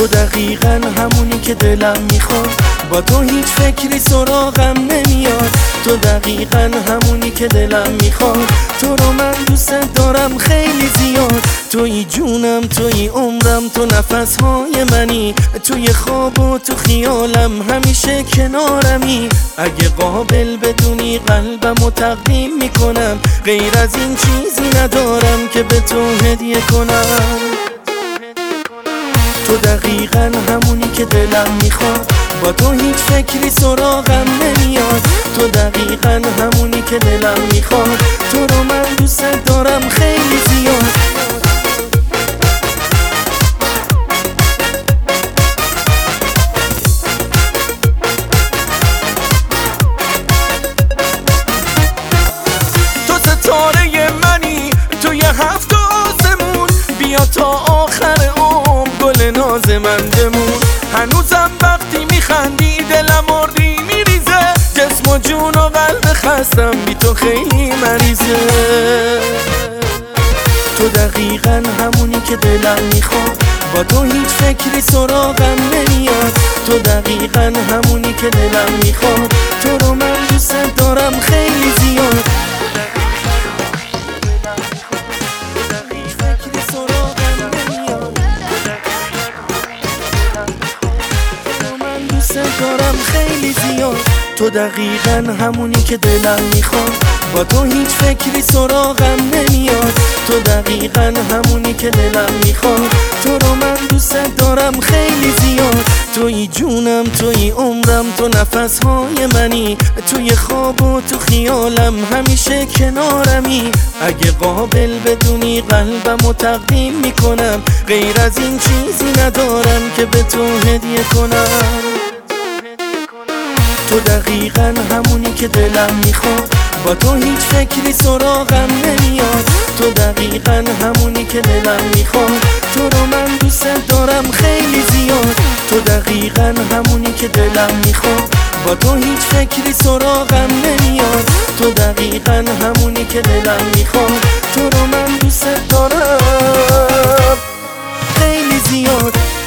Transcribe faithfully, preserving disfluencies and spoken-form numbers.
تو دقیقاً همونی که دلم میخواد، با تو هیچ فکری سراغم نمیاد. تو دقیقاً همونی که دلم میخواد، تو رو من دوست دارم خیلی زیاد. توی جونم، توی عمرم، تو نفسهای منی، توی خواب و تو خیالم همیشه کنارمی. اگه قابل بدونی قلبم رو تقدیم میکنم، غیر از این چیزی ندارم که به تو هدیه کنم. تو دقیقاً همونی که دلم میخواد، با تو هیچ فکری سراغم نمیاد. تو دقیقاً همونی که دلم میخواد، تو رو من دوست دارم خیلی زیاد. تو ستاره منی توی هفت آسمون، بیا تا آخر عمر گل ناز من بمون. هنوزم وقتی میخندی دلم مردی میریزه، جسم و جون و قلب خستم بی تو خیلی مریضه. تو دقیقاً همونی که دلم میخواد، با تو هیچ فکری سراغم نمیاد. تو دقیقاً همونی که دلم میخواد، تو رو من دوست دارم خیلی زیاد. دارم خیلی زیاد. تو دقیقاً همونی که دلم میخواد، با تو هیچ فکری سراغم نمیاد. تو دقیقاً همونی که دلم میخواد، تو رو من دوست دارم خیلی زیاد. توی جونم، توی عمرم، تو نفسهای منی، توی خواب و تو خیالم همیشه کنارمی. اگه قابل بدونی قلبم رو تقدیم میکنم، غیر از این چیزی ندارم که به تو هدیه کنم. تو دقیقاً همونی که دلم میخواد، با تو هیچ فکری سراغم نمیاد. تو دقیقاً همونی که دلم میخواد، تو رو من دوست دارم خیلی زیاد. تو دقیقاً همونی که دلم میخواد، با تو هیچ فکری سراغم نمیاد. تو دقیقاً همونی که دلم میخواد، تو رو من دوست دارم خیلی زیاد.